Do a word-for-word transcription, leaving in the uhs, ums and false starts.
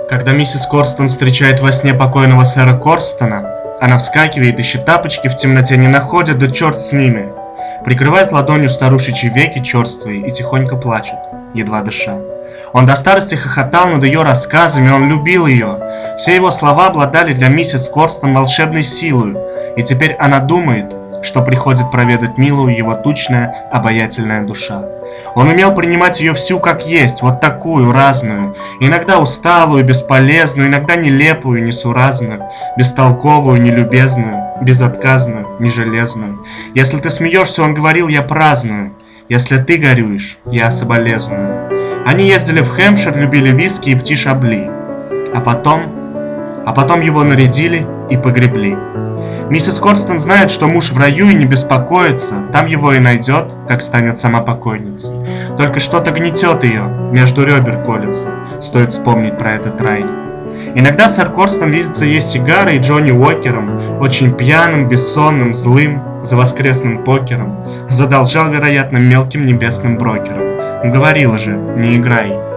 Когда миссис Корстон встречает во сне покойного сэра Корстона, она вскакивает, ищет тапочки, в темноте не находит, да черт с ними. Прикрывает ладонью старушечьи веки черствые и тихонько плачет, едва дыша. Он до старости хохотал над ее рассказами, он любил ее. Все его слова обладали для миссис Корстон волшебной силой, и теперь она думает, что приходит проведать милую его тучная, обаятельная душа. Он умел принимать ее всю как есть, вот такую, разную, иногда усталую, бесполезную, иногда нелепую, несуразную, бестолковую, нелюбезную, безотказную, нежелезную. Если ты смеешься, он говорил, я праздную, если ты горюешь, я соболезную. Они ездили в Хэмпшир, любили виски и птишь-обли, а потом, а потом его нарядили и погребли. Миссис Корстон знает, что муж в раю и не беспокоится, там его и найдет, как станет сама покойницей. Только что-то гнетет ее, между ребер колется, стоит вспомнить про этот рай. Иногда сэр Корстон видится ей с сигарой и Джонни Уокером, очень пьяным, бессонным, злым, за воскресным покером. Задолжал, вероятно, мелким небесным брокером. Говорила же, не играй.